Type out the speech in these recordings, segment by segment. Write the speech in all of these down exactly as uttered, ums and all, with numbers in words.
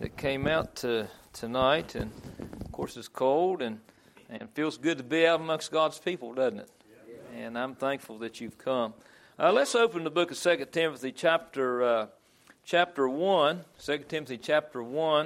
that came out to, tonight. And, of course, it's cold and, and feels good to be out amongst God's people, doesn't it? And I'm thankful that you've come. Uh, let's open the book of Second Timothy chapter uh, chapter one. Second Timothy chapter one.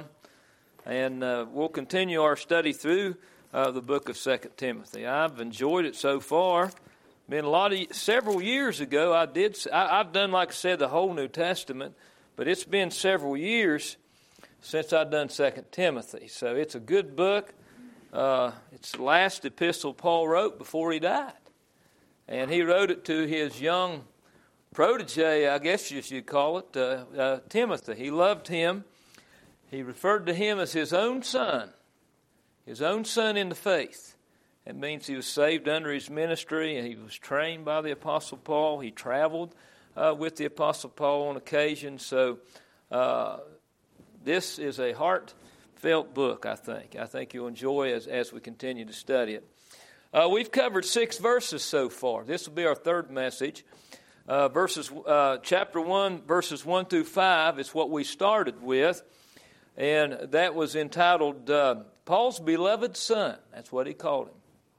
And uh, we'll continue our study through uh, the book of Second Timothy. I've enjoyed it so far. Been a lot of several years ago. I did. I, I've done, like I said, the whole New Testament, but it's been several years since I've done Second Timothy. So it's a good book. Uh, it's the last epistle Paul wrote before he died, and he wrote it to his young protege, I guess you should call it, uh, uh, Timothy. He loved him. He referred to him as his own son, his own son in the faith. It means he was saved under his ministry, and he was trained by the Apostle Paul. He traveled uh, with the Apostle Paul on occasion. So uh, this is a heartfelt book, I think. I think you'll enjoy as, as we continue to study it. Uh, we've covered six verses so far. This will be our third message. Uh, verses, uh, chapter one, verses one through five is what we started with. And that was entitled uh, Paul's Beloved Son. That's what he called him.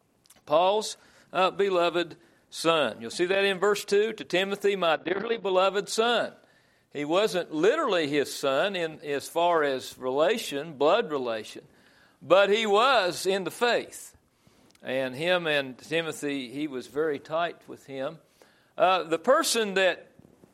Paul's uh, beloved son. You'll see that in verse two. To Timothy, my dearly beloved son. He wasn't literally his son in as far as relation, blood relation, but he was in the faith. And him and Timothy, he was very tight with him. Uh, the person that,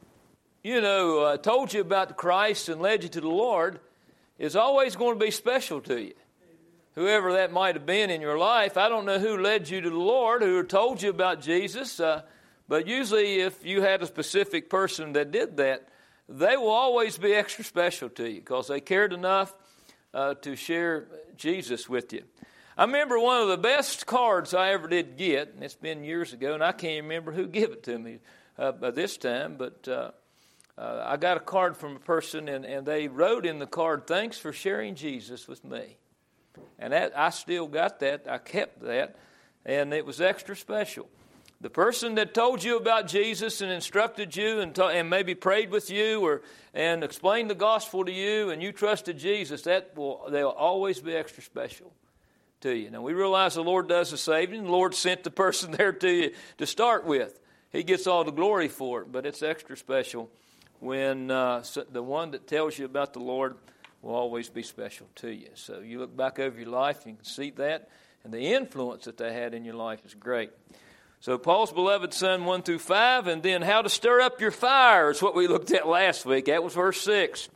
you know, uh, told you about Christ and led you to the Lord is always going to be special to you. Whoever that might have been in your life, I don't know who led you to the Lord, who told you about Jesus, uh, but usually if you had a specific person that did that, they will always be extra special to you because they cared enough uh, to share Jesus with you. I remember one of the best cards I ever did get, and it's been years ago, and I can't remember who gave it to me uh, by this time, but uh, uh, I got a card from a person, and, and they wrote in the card, "Thanks for sharing Jesus with me." And that I still got that. I kept that. And it was extra special. The person that told you about Jesus and instructed you and, ta- and maybe prayed with you or and explained the gospel to you and you trusted Jesus, that will they'll always be extra special to you. Now, we realize the Lord does the saving. The Lord sent the person there to you to start with. He gets all the glory for it, but it's extra special when uh, the one that tells you about the Lord will always be special to you. So you look back over your life and you can see that, and the influence that they had in your life is great. So Paul's beloved son, one through five, and then how to stir up your fire is what we looked at last week. That was verse six.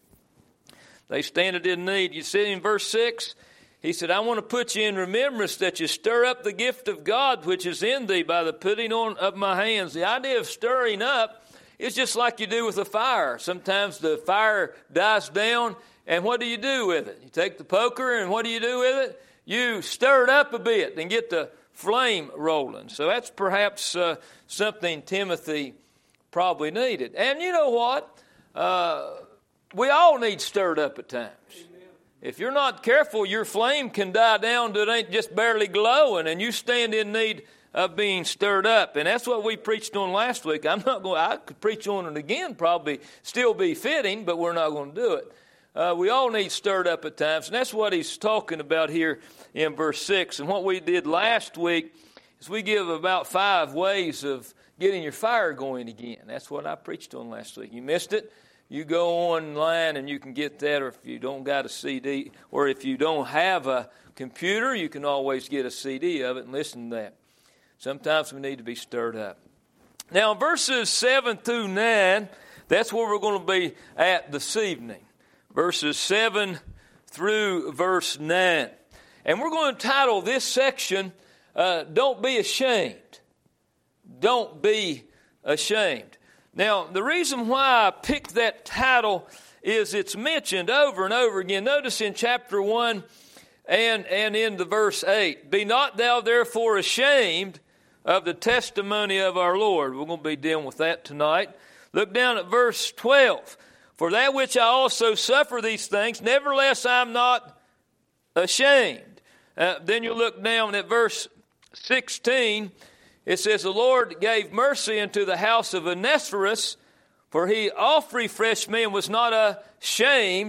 They stand it in need. You see in verse six, he said, I want to put you in remembrance that you stir up the gift of God which is in thee by the putting on of my hands. The idea of stirring up is just like you do with a fire. Sometimes the fire dies down, and what do you do with it? You take the poker, and what do you do with it? You stir it up a bit and get the flame rolling. So that's perhaps uh, something Timothy probably needed. And you know what? Uh, we all need stirred up at times. Amen. If you're not careful, your flame can die down to it ain't just barely glowing, and you stand in need of being stirred up. And that's what we preached on last week. I'm not going. I could preach on it again, probably still be fitting, but we're not going to do it. Uh, we all need stirred up at times, and that's what he's talking about here in verse six. And what we did last week is we give about five ways of getting your fire going again. That's what I preached on last week. You missed it? You go online and you can get that, or if you don't got a C D, or if you don't have a computer, you can always get a C D of it and listen to that. Sometimes we need to be stirred up. Now, verses seven through nine, that's where we're going to be at this evening. Verses seven through verse nine. And we're going to title this section, uh, Don't Be Ashamed. Don't Be Ashamed. Now, the reason why I picked that title is it's mentioned over and over again. Notice in chapter one and, and in the verse eight. Be not thou therefore ashamed of the testimony of our Lord. We're going to be dealing with that tonight. Look down at verse twelve. For that which I also suffer these things, nevertheless I am not ashamed. Uh, then you look down at verse sixteen. It says, the Lord gave mercy unto the house of Onesiphorus, for he oft refreshed me and was not ashamed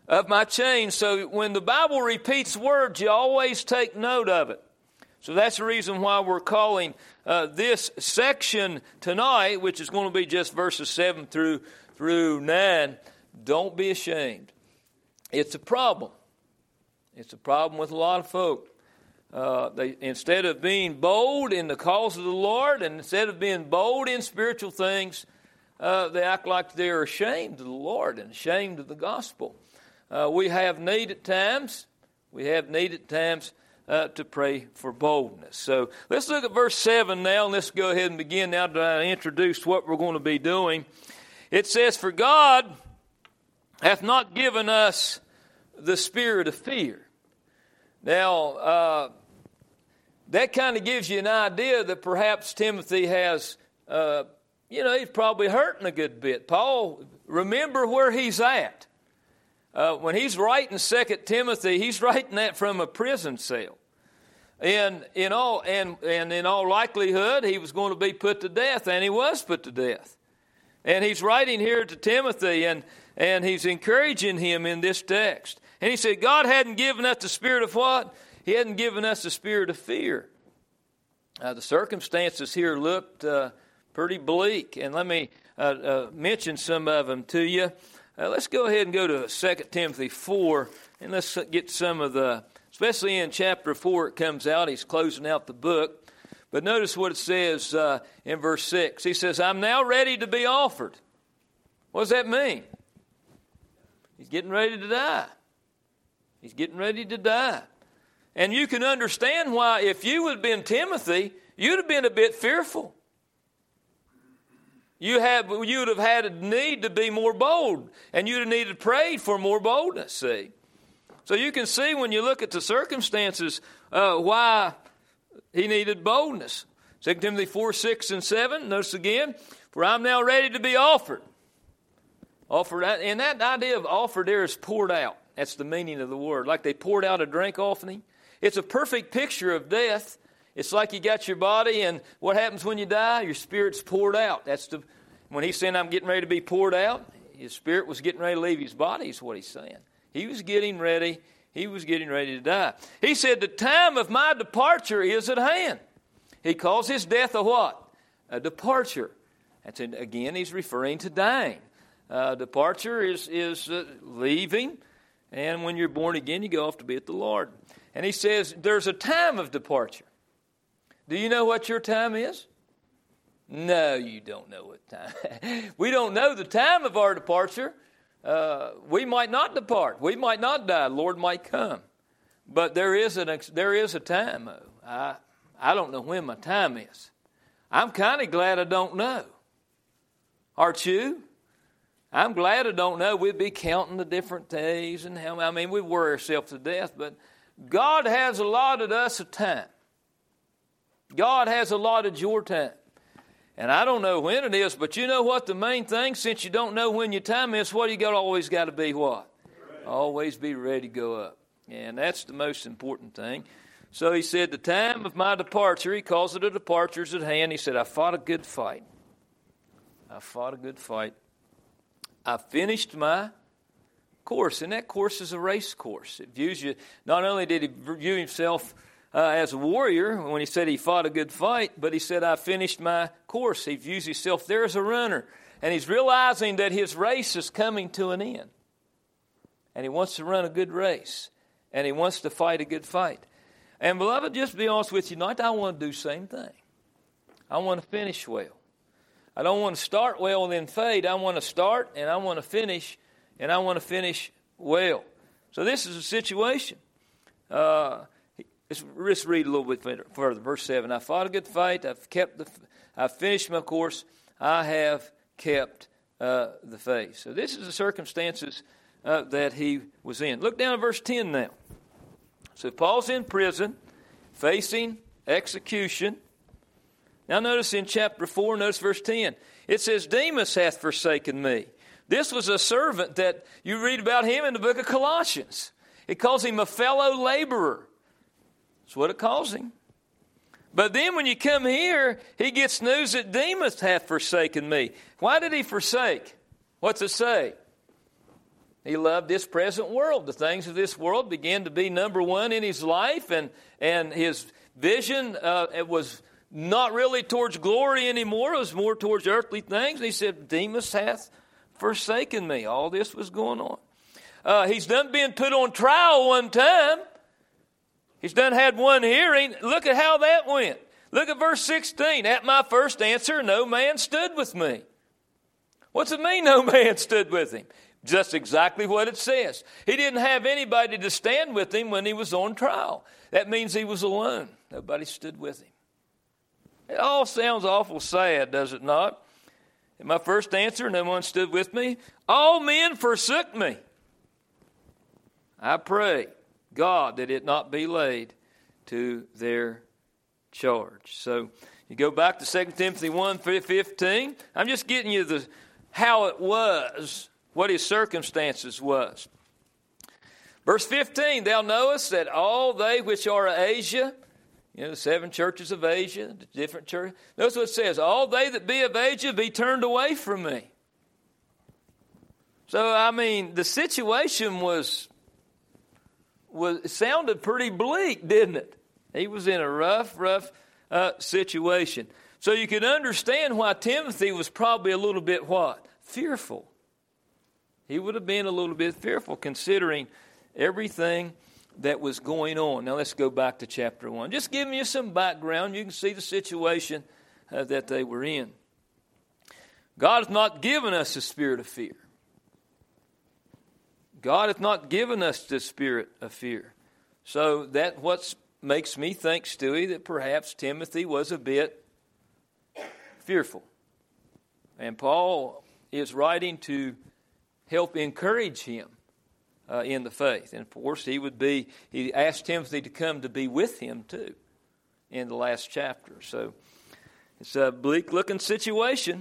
of my chains. So when the Bible repeats words, you always take note of it. So that's the reason why we're calling uh, this section tonight, which is going to be just verses seven through through nine, Don't Be Ashamed. It's a problem. It's a problem with a lot of folk. Uh, they instead of being bold in the cause of the Lord, and instead of being bold in spiritual things, uh, they act like they're ashamed of the Lord and ashamed of the gospel. Uh, we have need at times. We have need at times uh, to pray for boldness. So let's look at verse seven now, and let's go ahead and begin now to introduce what we're going to be doing. It says, "For God hath not given us the spirit of fear." Now, uh, that kind of gives you an idea that perhaps Timothy has, uh, you know, he's probably hurting a good bit. Paul, remember where he's at. Uh, when he's writing Second Timothy, he's writing that from a prison cell. And in all and, and in all likelihood, he was going to be put to death, and he was put to death. And he's writing here to Timothy, and, and he's encouraging him in this text. And he said, God hadn't given us the spirit of what? He hadn't given us the spirit of fear. Uh, the circumstances here looked uh, pretty bleak. And let me uh, uh, mention some of them to you. Uh, let's go ahead and go to Second Timothy four, and let's get some of the, especially in chapter four it comes out. He's closing out the book. But notice what it says uh, in verse six. He says, I'm now ready to be offered. What does that mean? He's getting ready to die. He's getting ready to die. And you can understand why, if you would have been Timothy, you'd have been a bit fearful. You have, you would have had a need to be more bold, and you'd have needed to pray for more boldness, see. So you can see when you look at the circumstances uh, why he needed boldness. Second Timothy four, six, and seven, notice again, for I'm now ready to be offered. Offered, and that idea of offered there is poured out. That's the meaning of the word. Like they poured out a drink offering. It's a perfect picture of death. It's like you got your body, and what happens when you die? Your spirit's poured out. That's the when he's saying I'm getting ready to be poured out, his spirit was getting ready to leave his body, is what he's saying. He was getting ready. He was getting ready to die. He said, the time of my departure is at hand. He calls his death a what? A departure. That's an, again, he's referring to dying. Uh, departure is, is uh, leaving. And when you're born again, you go off to be with the Lord. And he says there's a time of departure. Do you know what your time is? No, you don't know what time. We don't know the time of our departure. Uh, we might not depart. We might not die. The Lord might come. But there is an there is a time. Though. I I don't know when my time is. I'm kind of glad I don't know. Aren't you? I'm glad I don't know. We'd be counting the different days and how, I mean, we worry ourselves to death, but God has allotted us a time. God has allotted your time. And I don't know when it is, but you know what the main thing, since you don't know when your time is, what you got always got to be what? Ready. Always be ready to go up. And that's the most important thing. So he said, the time of my departure, he calls it a departure, is at hand. He said, I fought a good fight. I fought a good fight. I finished my course, and that course is a race course. It views you, not only did he view himself uh, as a warrior when he said he fought a good fight, but he said, I finished my course. He views himself there as a runner, and he's realizing that his race is coming to an end. And he wants to run a good race, and he wants to fight a good fight. And beloved, just to be honest with you tonight, I want to do the same thing. I want to finish well. I don't want to start well and then fade. I want to start and I want to finish, and I want to finish well. So this is a situation. Uh, let's, let's read a little bit further. Verse seven. I fought a good fight. I've kept the. I've finished my course. I have kept uh, the faith. So this is the circumstances uh, that he was in. Look down at verse ten now. So Paul's in prison, facing execution. Now notice in chapter four, notice verse ten. It says, Demas hath forsaken me. This was a servant that you read about him in the book of Colossians. It calls him a fellow laborer. That's what it calls him. But then when you come here, he gets news that Demas hath forsaken me. Why did he forsake? What's it say? He loved this present world. The things of this world began to be number one in his life, and, and his vision uh, it was not really towards glory anymore. It was more towards earthly things. And he said, Demas hath forsaken me. All this was going on. Uh, he's done being put on trial one time. He's done had one hearing. Look at how that went. Look at verse sixteen. At my first answer, no man stood with me. What's it mean, no man stood with him? Just exactly what it says. He didn't have anybody to stand with him when he was on trial. That means he was alone. Nobody stood with him. It all sounds awful sad, does it not? At my first answer, no one stood with me. All men forsook me. I pray, God, that it not be laid to their charge. So you go back to Second Timothy one fifteen. I'm just getting you the how it was, what his circumstances was. Verse fifteen, thou knowest that all they which are of Asia, you know, the seven churches of Asia, the different churches. Notice what it says, all they that be of Asia be turned away from me. So, I mean, the situation was, was it sounded pretty bleak, didn't it? He was in a rough, rough uh, situation. So you can understand why Timothy was probably a little bit what? Fearful. He would have been a little bit fearful considering everything that was going on. Now let's go back to chapter one. Just giving you some background. You can see the situation uh, that they were in. God hath not given us a spirit of fear. God hath not given us the spirit of fear. So that what makes me think, Stewie, that perhaps Timothy was a bit fearful. And Paul is writing to help encourage him uh, in the faith. And of course, he would be, he asked Timothy to come to be with him too in the last chapter. So it's a bleak looking situation.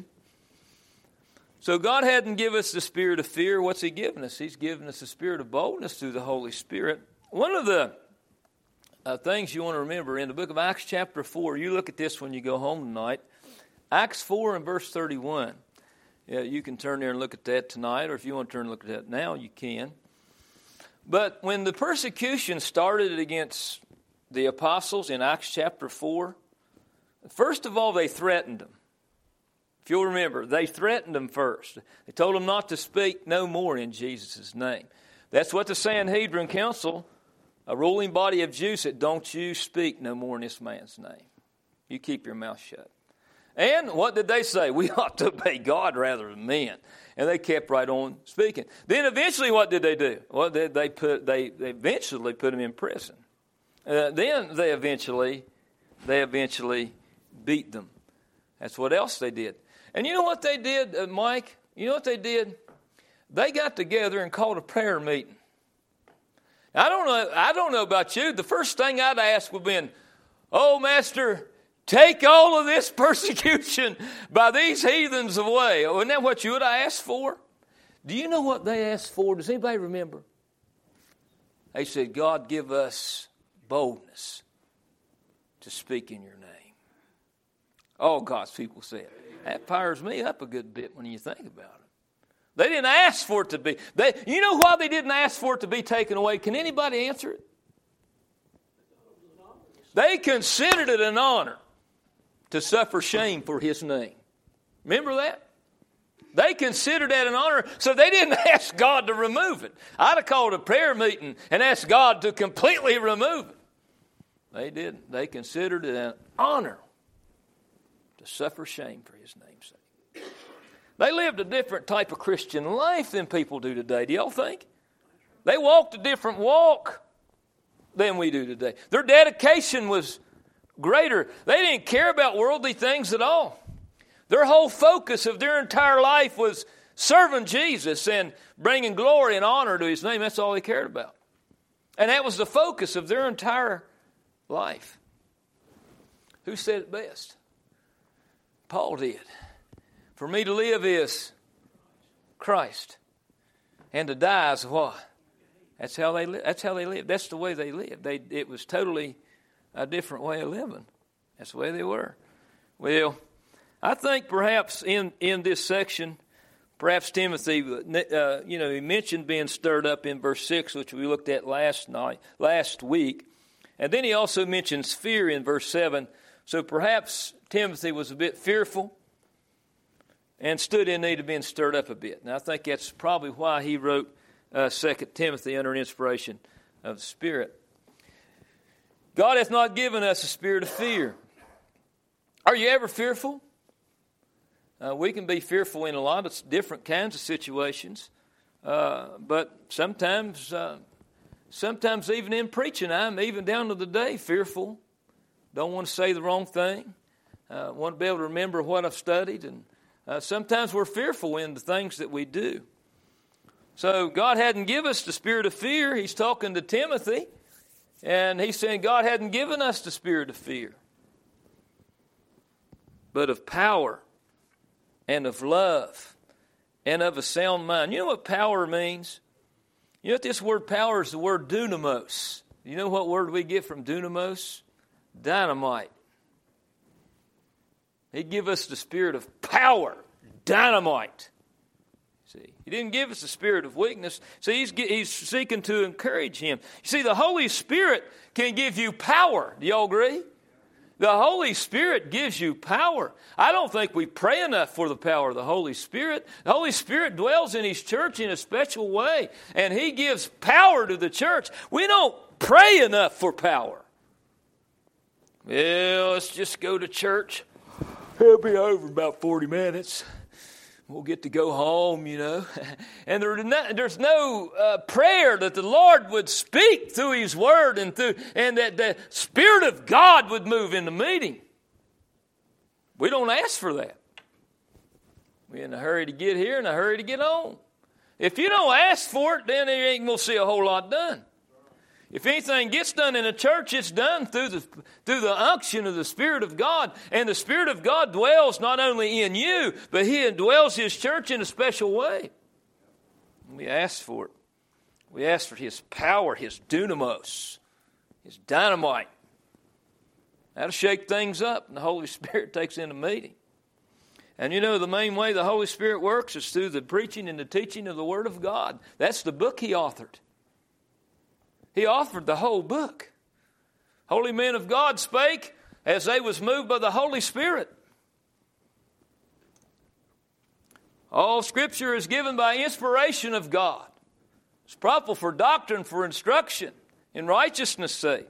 So God hadn't given us the spirit of fear. What's he given us? He's given us the spirit of boldness through the Holy Spirit. One of the uh, things you want to remember in the book of Acts chapter four, you look at this when you go home tonight. Acts four and verse thirty-one. Yeah, you can turn there and look at that tonight, or if you want to turn and look at that now, you can. But when the persecution started against the apostles in Acts chapter four, first of all, they threatened them. If you'll remember, they threatened them first. They told them not to speak no more in Jesus' name. That's what the Sanhedrin Council, a ruling body of Jews, said, don't you speak no more in this man's name. You keep your mouth shut. And what did they say? We ought to obey God rather than men. And they kept right on speaking. Then eventually what did they do? Well, they, they, put, they, they eventually put him in prison. Uh, then they eventually, they eventually beat them. That's what else they did. And you know what they did, uh, Mike? You know what they did? They got together and called a prayer meeting. I don't know, I don't know about you. The first thing I'd ask would have been, oh, Master, take all of this persecution by these heathens away. Isn't that what you would have asked for? Do you know what they asked for? Does anybody remember? They said, God, give us boldness to speak in your name. All God's people said. That fires me up a good bit when you think about it. They didn't ask for it to be. They, you know why they didn't ask for it to be taken away? Can anybody answer it? They considered it an honor to suffer shame for his name. Remember that? They considered that an honor, so they didn't ask God to remove it. I'd have called a prayer meeting and asked God to completely remove it. They didn't. They considered it an honor to suffer shame for his name's sake. They lived a different type of Christian life than people do today. Do y'all think? They walked a different walk than we do today. Their dedication was greater. They didn't care about worldly things at all. Their whole focus of their entire life was serving Jesus and bringing glory and honor to his name. That's all they cared about. And that was the focus of their entire life. Who said it best? Paul did. For me to live is Christ, and to die is what? That's how they live. That's how they lived. That's the way they lived. They it was totally a different way of living. That's the way they were. Well, I think perhaps in, in this section, Perhaps Timothy, uh, you know, he mentioned being stirred up in verse six, which we looked at last night, last week. And then he also mentions fear in verse seven. So perhaps Timothy was a bit fearful and stood in need of being stirred up a bit. And I think that's probably why he wrote uh, Second Timothy under inspiration of the Spirit. God hath not given us a spirit of fear. Are you ever fearful? Uh, we can be fearful in a lot of different kinds of situations. Uh, but sometimes, uh, sometimes even in preaching, I'm even down to the day fearful. Don't want to say the wrong thing. Uh, want to be able to remember what I've studied. And uh, sometimes we're fearful in the things that we do. So God hadn't given us the spirit of fear. He's talking to Timothy. And he's saying God hadn't given us the spirit of fear, but of power and of love and of a sound mind. You know what power means? You know what this word power is? The word dunamos. You know what word we get from dunamos? Dynamite. He gave us the spirit of power, dynamite. See, he didn't give us the spirit of weakness. See, he's, he's seeking to encourage him. You see, the Holy Spirit can give you power. Do y'all agree? The Holy Spirit gives you power. I don't think we pray enough for the power of the Holy Spirit. The Holy Spirit dwells in His church in a special way, and He gives power to the church. We don't pray enough for power. Well, let's just go to church. It'll be over in about forty minutes. We'll get to go home, you know. And there, no, there's no uh, prayer that the Lord would speak through His Word and through, and that the Spirit of God would move in the meeting. We don't ask for that. We're in a hurry to get here and a hurry to get on. If you don't ask for it, then you ain't going to see a whole lot done. If anything gets done in a church, it's done through the through the unction of the Spirit of God. And the Spirit of God dwells not only in you, but He indwells His church in a special way. We ask for it. We ask for His power, His dunamos, His dynamite. That'll shake things up, and the Holy Spirit takes in a meeting. And you know, the main way the Holy Spirit works is through the preaching and the teaching of the Word of God. That's the book He authored. He authored the whole book. Holy men of God spake as they was moved by the Holy Spirit. All Scripture is given by inspiration of God. It's proper for doctrine, for instruction, in righteousness' sake.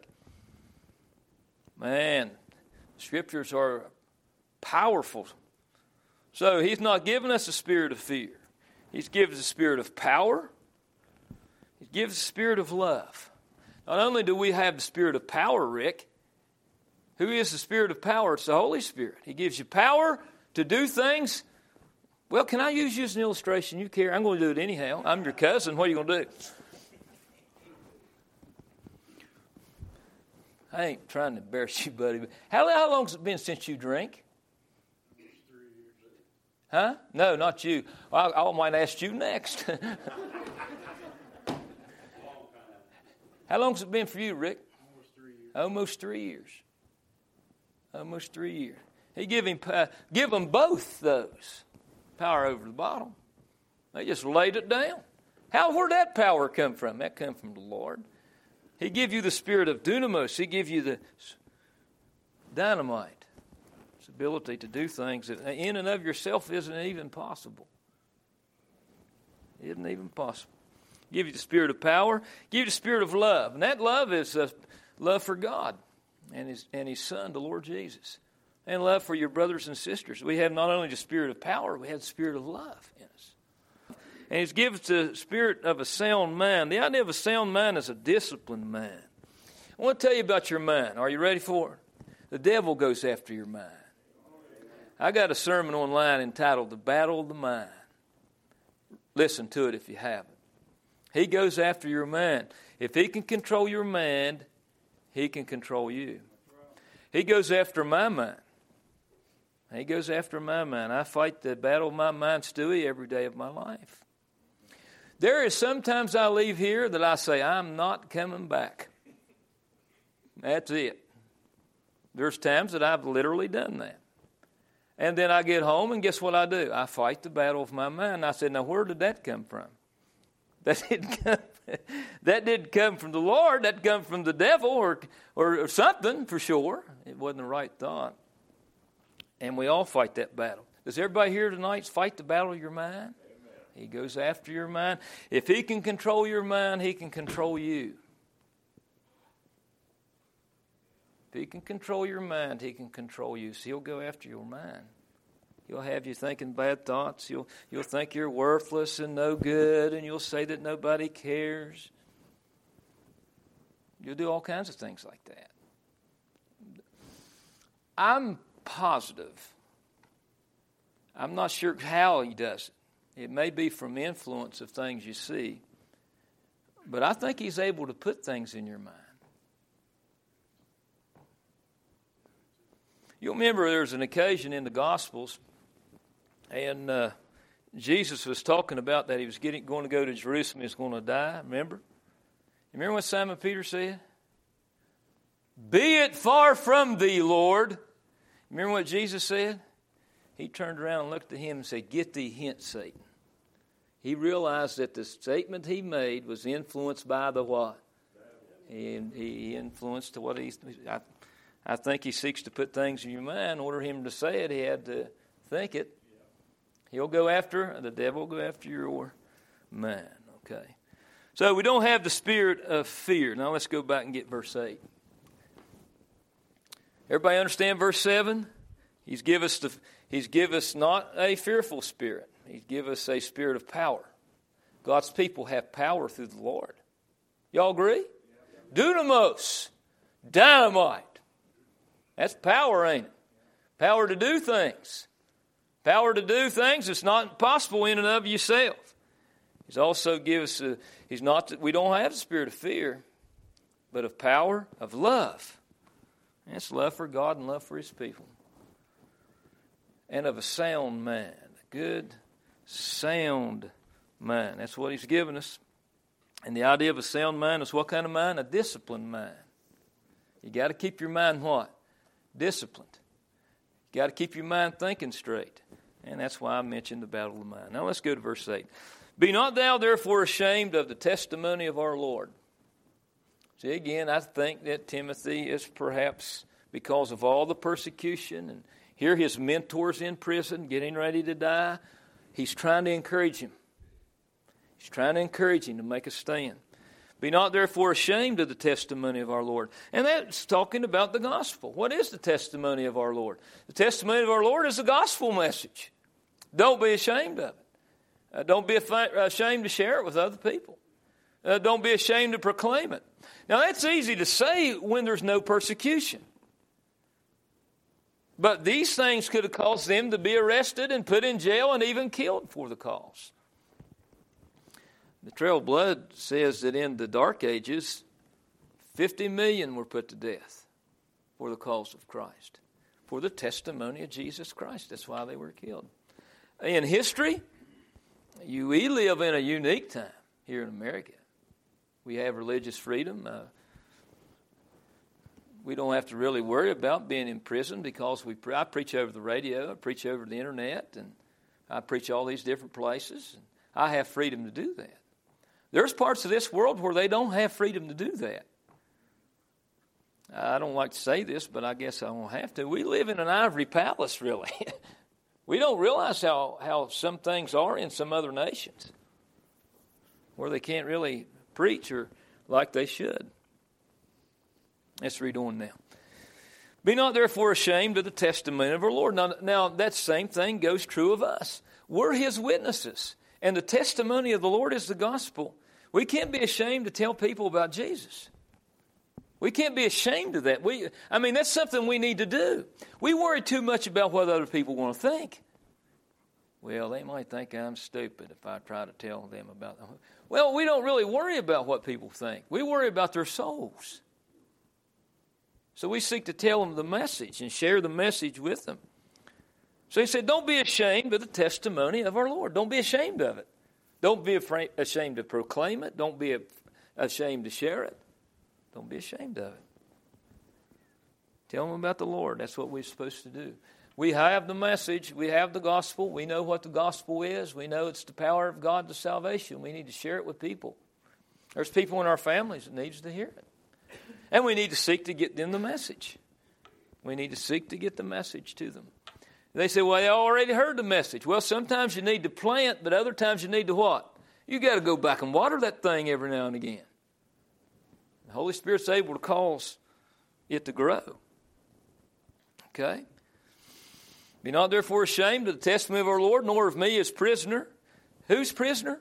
Man, Scriptures are powerful. So He's not given us a spirit of fear. He's given us a spirit of power. He gives us a spirit of love. Not only do we have the spirit of power, Rick, who is the spirit of power? It's the Holy Spirit. He gives you power to do things. Well, can I use you as an illustration? You care? I'm going to do it anyhow. I'm your cousin. What are you going to do? I ain't trying to embarrass you, buddy. But how, how long has it been since you drank? Huh? No, not you. I, I might ask you next. How long has it been for you, Rick? Almost three years. Almost three years. Almost three years. He give him uh, give them both those power over the bottom. They just laid it down. How where'd that power come from? That come from the Lord. He give you the spirit of dunamos. He give you the dynamite. It's ability to do things that in and of yourself isn't even possible. Isn't even possible. Give you the spirit of power. Give you the spirit of love. And that love is uh, love for God and His, and His Son, the Lord Jesus. And love for your brothers and sisters. We have not only the spirit of power, we have the spirit of love in us. And He's given us the spirit of a sound mind. The idea of a sound mind is a disciplined mind. I want to tell you about your mind. Are you ready for it? The devil goes after your mind. I got a sermon online entitled The Battle of the Mind. Listen to it if you haven't. He goes after your mind. If he can control your mind, he can control you. He goes after my mind. He goes after my mind. I fight the battle of my mind, Stewie, every day of my life. There is sometimes I leave here that I say, I'm not coming back. That's it. There's times that I've literally done that. And then I get home, and guess what I do? I fight the battle of my mind. I said, now where did that come from? That didn't come, that didn't come from the Lord. That come from the devil or, or or something for sure. It wasn't the right thought. And we all fight that battle. Does everybody here tonight fight the battle of your mind? Amen. He goes after your mind. If he can control your mind, he can control you. If he can control your mind, he can control you. So he'll go after your mind. He'll have you thinking bad thoughts. You'll, you'll think you're worthless and no good, and you'll say that nobody cares. You'll do all kinds of things like that. I'm positive. I'm not sure how he does it. It may be from influence of things you see, but I think he's able to put things in your mind. You'll remember there's an occasion in the Gospels, and uh, Jesus was talking about that he was getting, going to go to Jerusalem. He was going to die. Remember? You remember what Simon Peter said? Be it far from thee, Lord. Remember what Jesus said? He turned around and looked at him and said, get thee hence, Satan. He realized that the statement he made was influenced by the what? He, he influenced what he... I, I think he seeks to put things in your mind. In order for him to say it, he had to think it. He'll go after, the devil will go after your mind. Okay. So we don't have the spirit of fear. Now let's go back and get verse eight. Everybody understand verse seven? He's give us the, he's give us not a fearful spirit. He's give us a spirit of power. God's people have power through the Lord. Y'all agree? Dunamos. Dynamite. That's power, ain't it? Power to do things. Power to do things that's not possible in and of yourself. He's also give us a, he's not that we don't have the spirit of fear, but of power, of love. That's love for God and love for his people. And of a sound mind. A good, sound mind. That's what he's given us. And the idea of a sound mind is what kind of mind? A disciplined mind. You got to keep your mind what? Disciplined. You got to keep your mind thinking straight. And that's why I mentioned the battle of the mind. Now let's go to verse eight. Be not thou therefore ashamed of the testimony of our Lord. See, again, I think that Timothy is perhaps because of all the persecution, and here his mentor's in prison, getting ready to die. He's trying to encourage him. He's trying to encourage him to make a stand. Be not therefore ashamed of the testimony of our Lord. And that's talking about the gospel. What is the testimony of our Lord? The testimony of our Lord is the gospel message. Don't be ashamed of it. Uh, don't be ashamed to share it with other people. Uh, don't be ashamed to proclaim it. Now that's easy to say when there's no persecution. But these things could have caused them to be arrested and put in jail and even killed for the cause. The Trail of Blood says that in the Dark Ages, fifty million were put to death for the cause of Christ, for the testimony of Jesus Christ. That's why they were killed. In history, you, we live in a unique time here in America. We have religious freedom. Uh, we don't have to really worry about being in prison because we. Pre- I preach over the radio, I preach over the internet, and I preach all these different places. And I have freedom to do that. There's parts of this world where they don't have freedom to do that. I don't like to say this, but I guess I won't have to. We live in an ivory palace, really. We don't realize how, how some things are in some other nations where they can't really preach or like they should. Let's read on now. Be not therefore ashamed of the testimony of our Lord. Now, now that same thing goes true of us. We're his witnesses. And the testimony of the Lord is the gospel. We can't be ashamed to tell people about Jesus. We can't be ashamed of that. We, I mean, that's something we need to do. We worry too much about what other people want to think. Well, they might think I'm stupid if I try to tell them about them. Well, we don't really worry about what people think. We worry about their souls. So we seek to tell them the message and share the message with them. So he said, don't be ashamed of the testimony of our Lord. Don't be ashamed of it. Don't be afraid, ashamed to proclaim it. Don't be ashamed to share it. Don't be ashamed of it. Tell them about the Lord. That's what we're supposed to do. We have the message. We have the gospel. We know what the gospel is. We know it's the power of God to salvation. We need to share it with people. There's people in our families that needs to hear it. And we need to seek to get them the message. We need to seek to get the message to them. They say, well, they already heard the message. Well, sometimes you need to plant, but other times you need to what? You got to go back and water that thing every now and again. The Holy Spirit's able to cause it to grow. Okay? Be not therefore ashamed of the testimony of our Lord, nor of me as prisoner. Whose prisoner?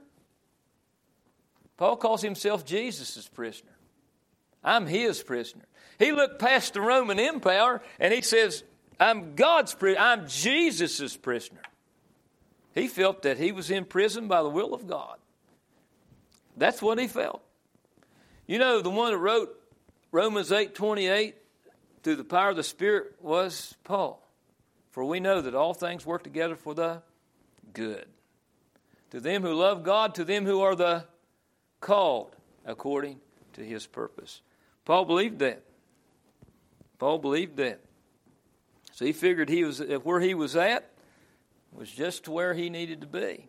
Paul calls himself Jesus' prisoner. I'm his prisoner. He looked past the Roman Empire and he says, I'm God's prisoner. I'm Jesus' prisoner. He felt that he was in prison by the will of God. That's what he felt. You know, the one that wrote Romans eight twenty-eight through the power of the Spirit was Paul. For we know that all things work together for the good. To them who love God, to them who are the called according to his purpose. Paul believed that. Paul believed that. So he figured he was where he was at was just to where he needed to be.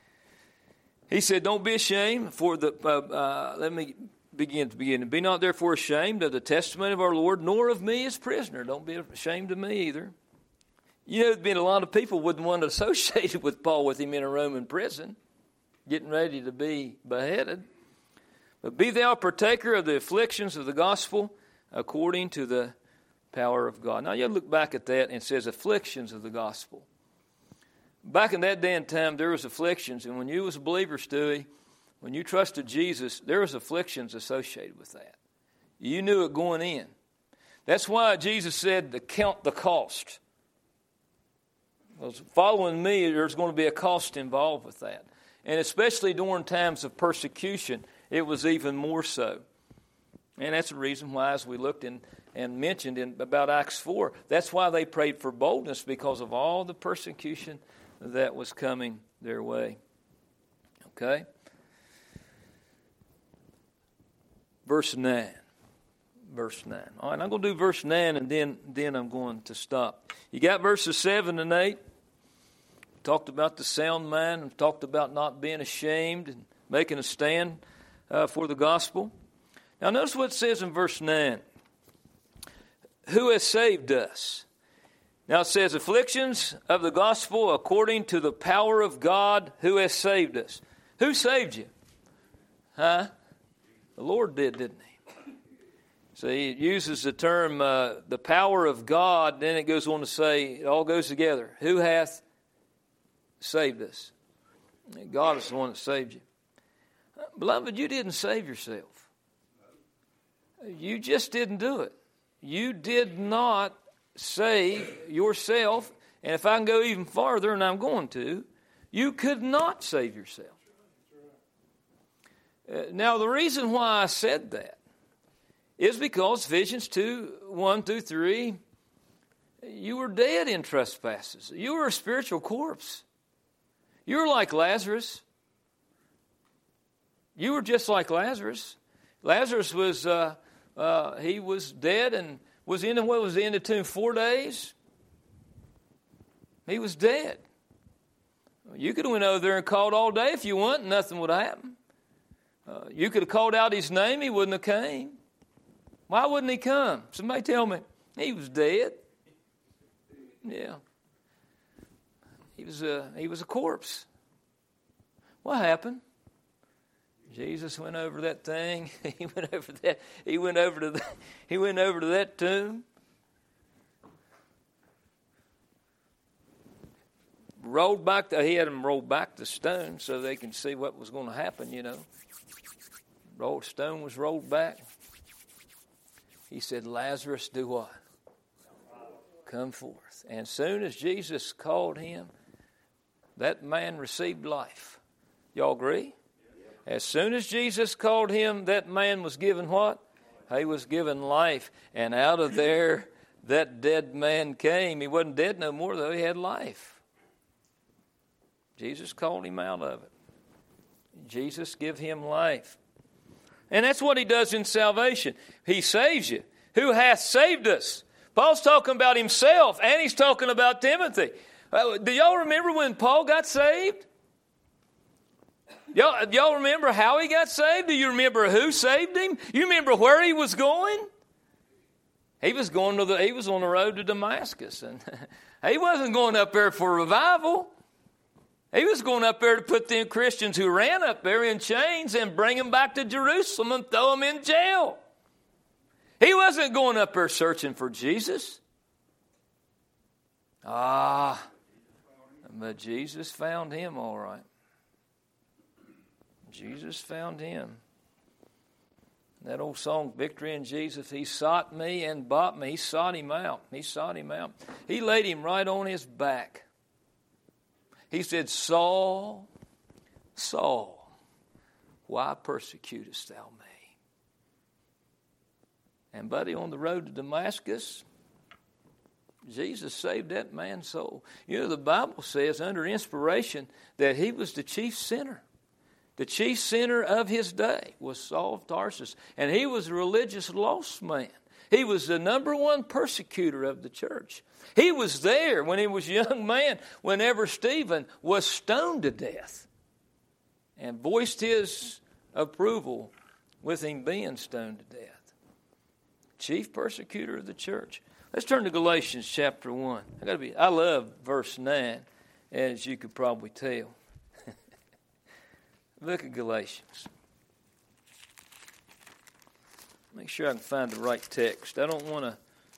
He said, don't be ashamed for the, uh, uh, let me begin to begin. Be not therefore ashamed of the testimony of our Lord, nor of me as prisoner. Don't be ashamed of me either. You know, there'd been a lot of people wouldn't want to associate with Paul with him in a Roman prison, getting ready to be beheaded. But be thou a partaker of the afflictions of the gospel according to the power of God. Now you look back at that and it says afflictions of the gospel. Back in that day and time, there was afflictions. And when you was a believer, Stewie, when you trusted Jesus, there was afflictions associated with that. You knew it going in. That's why Jesus said to count the cost. Because following me, there's going to be a cost involved with that. And especially during times of persecution, it was even more so. And that's the reason why, as we looked in and mentioned in about Acts four, that's why they prayed for boldness, because of all the persecution that was coming their way. Okay? Verse nine. Verse nine. All right, I'm going to do verse nine and then, then I'm going to stop. You got verses seven and eight. Talked about the sound mind and talked about not being ashamed and making a stand uh, for the gospel. Now notice what it says in verse nine. Who has saved us? Now it says, afflictions of the gospel according to the power of God who has saved us. Who saved you? Huh? The Lord did, didn't he? So he uses the term, uh, the power of God, then it goes on to say, it all goes together. Who hath saved us? God is the one that saved you. Beloved, you didn't save yourself. You just didn't do it. You did not save yourself. And if I can go even farther, and I'm going to, you could not save yourself. Uh, now, the reason why I said that is because Ephesians two, one through three, you were dead in trespasses. You were a spiritual corpse. You were like Lazarus. You were just like Lazarus. Lazarus was, uh, uh, he was dead and was in, what was in the tomb, four days? He was dead. You could have went over there and called all day if you want, and nothing would happen. Uh, you could have called out his name, he wouldn't have came. Why wouldn't he come? Somebody tell me. He was dead. Yeah. He was a, he was a corpse. What happened? Jesus went over that thing. He went over that. He went over to that. He went over to that tomb. Rolled back. The, he had them roll back the stone so they can see what was going to happen. You know, rolled stone was rolled back. He said, "Lazarus, do what? Come forth." And as soon as Jesus called him, that man received life. Y'all agree? As soon as Jesus called him, that man was given what? He was given life. And out of there, that dead man came. He wasn't dead no more, though. He had life. Jesus called him out of it. Jesus gave him life. And that's what he does in salvation. He saves you. Who hath saved us? Paul's talking about himself, and he's talking about Timothy. Uh, do y'all remember when Paul got saved? Y'all, y'all remember how he got saved? Do you remember who saved him? You remember where he was going? He was going to the. He was on the road to Damascus, and he wasn't going up there for revival. He was going up there to put them Christians who ran up there in chains and bring them back to Jerusalem and throw them in jail. He wasn't going up there searching for Jesus. Ah, but Jesus found him all right. Jesus found him. That old song, Victory in Jesus, he sought me and bought me. He sought him out. He sought him out. He laid him right on his back. He said, Saul, Saul, why persecutest thou me? And buddy, on the road to Damascus, Jesus saved that man's soul. You know, the Bible says under inspiration that he was the chief sinner. The chief sinner of his day was Saul of Tarsus. And he was a religious lost man. He was the number one persecutor of the church. He was there when he was a young man, whenever Stephen was stoned to death, and voiced his approval with him being stoned to death. Chief persecutor of the church. Let's turn to Galatians chapter one. I gotta be. I love verse nine, as you could probably tell. Look at Galatians. Make sure I can find the right text. I don't want to.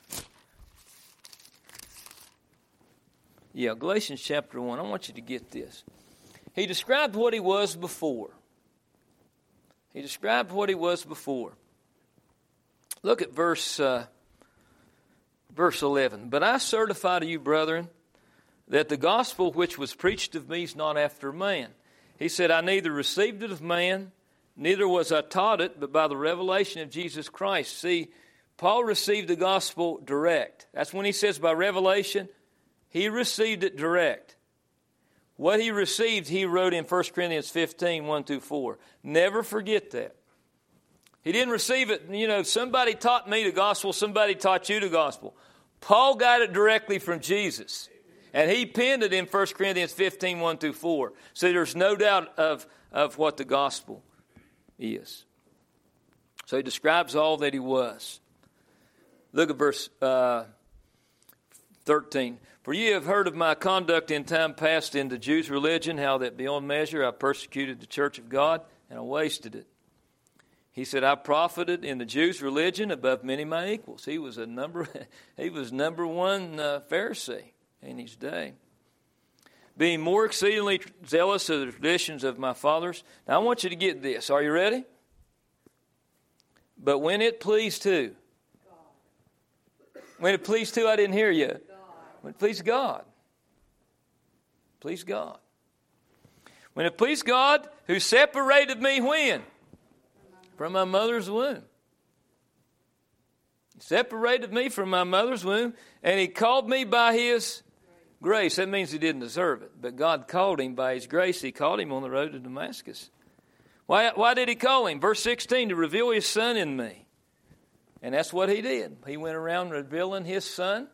Yeah, Galatians chapter one. I want you to get this. He described what he was before. He described what he was before. Look at verse uh, verse eleven. But I certify to you, brethren, that the gospel which was preached of me is not after man. He said, I neither received it of man, neither was I taught it, but by the revelation of Jesus Christ. See, Paul received the gospel direct. That's when he says by revelation, he received it direct. What he received, he wrote in First Corinthians fifteen, one through four. Never forget that. He didn't receive it, you know, somebody taught me the gospel, somebody taught you the gospel. Paul got it directly from Jesus. And he penned it in First Corinthians fifteen, one through four. So there's no doubt of, of what the gospel is. So he describes all that he was. Look at verse uh, thirteen. For ye have heard of my conduct in time past in the Jews' religion, how that beyond measure I persecuted the church of God, and I wasted it. He said, I profited in the Jews' religion above many of my equals. He was a number, he was number one uh, Pharisee in his day. Being more exceedingly zealous of the traditions of my fathers. Now I want you to get this. Are you ready? But when it pleased who? God. When it pleased who? I didn't hear you. God. When it pleased God. Pleased God. When it pleased God, who separated me when? From my mother's womb. He separated me from my mother's womb, and he called me by his grace. That means he didn't deserve it. But God called him by his grace. He called him on the road to Damascus. Why, why did he call him? Verse sixteen, to reveal his son in me. And that's what he did. He went around revealing his son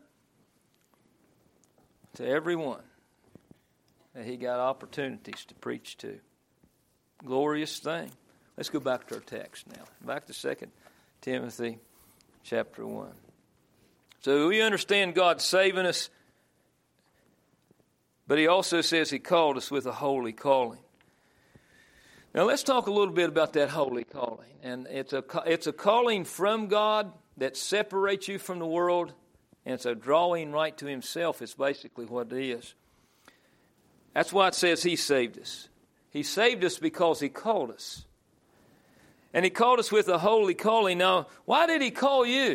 to everyone that he got opportunities to preach to. Glorious thing. Let's go back to our text now. Back to Second Timothy chapter one. So we understand God saving us, but he also says he called us with a holy calling. Now let's talk a little bit about that holy calling. And it's a, it's a calling from God that separates you from the world, and it's a drawing right to himself. It's basically what it is. That's why it says he saved us. He saved us because he called us. And he called us with a holy calling. Now, why did he call you?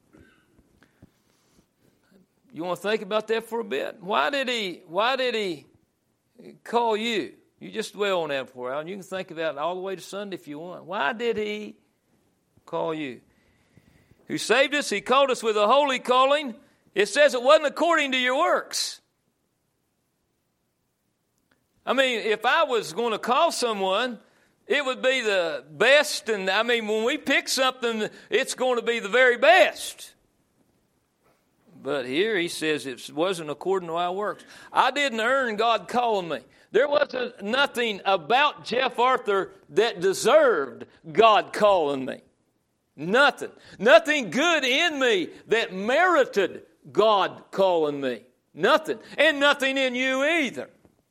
You want to think about that for a bit? Why did he, why did he call you? You just dwell on that for a while, and you can think about it all the way to Sunday if you want. Why did he call you? Who saved us? He called us with a holy calling. It says it wasn't according to your works. I mean, if I was going to call someone, it would be the best, and I mean, when we pick something, it's going to be the very best. But here he says it wasn't according to our works. I didn't earn God calling me. There wasn't nothing about Jeff Arthur that deserved God calling me. Nothing. Nothing good in me that merited God calling me. Nothing. And nothing in you either.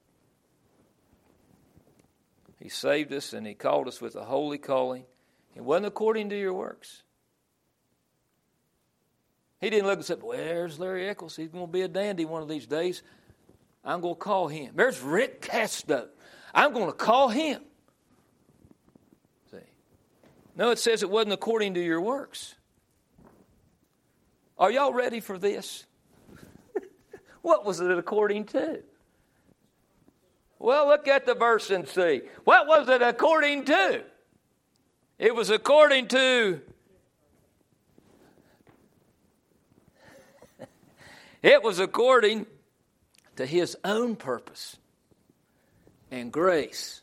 He saved us and He called us with a holy calling. It wasn't according to your works. He didn't look and say, where's Larry Eccles? He's going to be a dandy one of these days. I'm going to call him. There's Rick Casto. I'm going to call him. See? No, it says it wasn't according to your works. Are y'all ready for this? What was it according to? Well, look at the verse and see. What was it according to? It was according to... It was according to His own purpose and grace.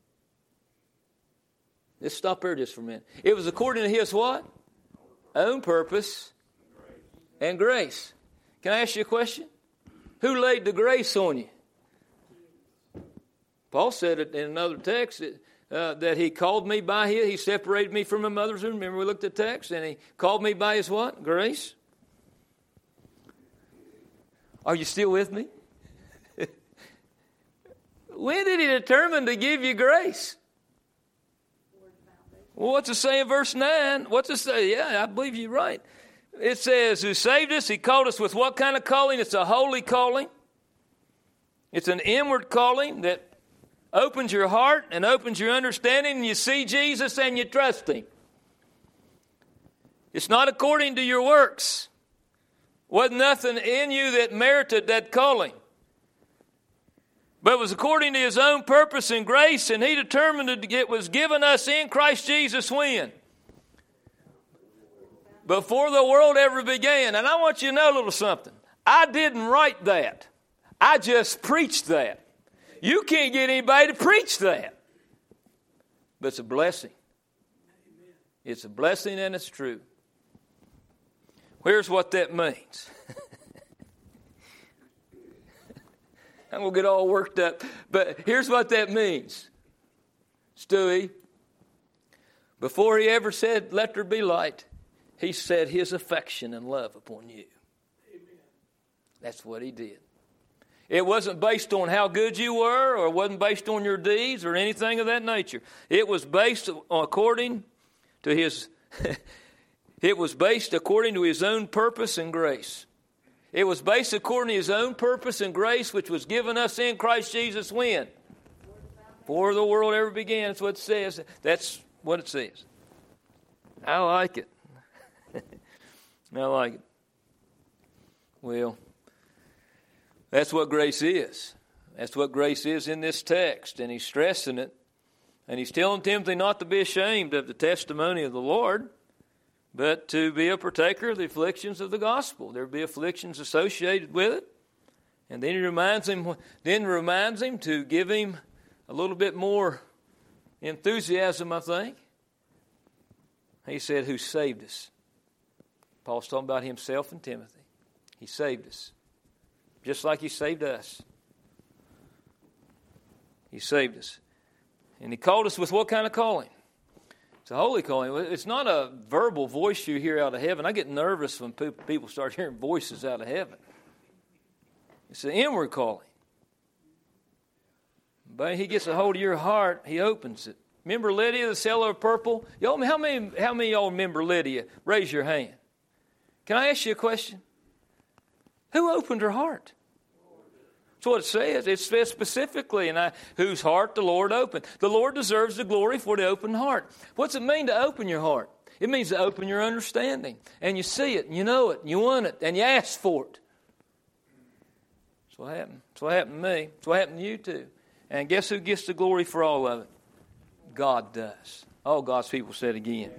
Let's stop there just for a minute. It was according to His what? Own purpose and grace. Can I ask you a question? Who laid the grace on you? Paul said it in another text that, uh, that He called me by His, He separated me from my mother's womb. Remember we looked at the text? And He called me by His what? Grace. Are you still with me? When did He determine to give you grace? Well, what's it say in verse nine? What's it say? Yeah, I believe you're right. It says, who saved us, He called us with what kind of calling? It's a holy calling. It's an inward calling that opens your heart and opens your understanding, and you see Jesus and you trust Him. It's not according to your works. Wasn't nothing in you that merited that calling. But it was according to His own purpose and grace, and He determined that it was given us in Christ Jesus when? Before the world ever began. And I want you to know a little something. I didn't write that. I just preached that. You can't get anybody to preach that. But it's a blessing. It's a blessing and it's true. Here's what that means. I'm going to get all worked up. But here's what that means. Stewie, before He ever said, let there be light, He set His affection and love upon you. Amen. That's what He did. It wasn't based on how good you were, or it wasn't based on your deeds or anything of that nature. It was based according to His... It was based according to His own purpose and grace. It was based according to His own purpose and grace, which was given us in Christ Jesus when? Before the world ever began. That's what it says. That's what it says. I like it. I like it. Well, that's what grace is. That's what grace is in this text. And he's stressing it. And he's telling Timothy not to be ashamed of the testimony of the Lord, but to be a partaker of the afflictions of the gospel. There will be afflictions associated with it. And then he reminds him, then reminds him to give him a little bit more enthusiasm, I think. He said, who saved us. Paul's talking about himself and Timothy. He saved us. Just like He saved us. He saved us. And He called us with what kind of calling? It's a holy calling. It's not a verbal voice you hear out of heaven. I get nervous when people start hearing voices out of heaven. It's an inward calling. But He gets a hold of your heart, He opens it. Remember Lydia, the seller of purple? Y'all, how many, how many of y'all remember Lydia? Raise your hand. Can I ask you a question? Who opened her heart? That's what it says. It says specifically, and I, whose heart the Lord opened. The Lord deserves the glory for the open heart. What's it mean to open your heart? It means to open your understanding. And you see it, and you know it, and you want it, and you ask for it. That's what happened. That's what happened to me. That's what happened to you too. And guess who gets the glory for all of it? God does. All God's people said again.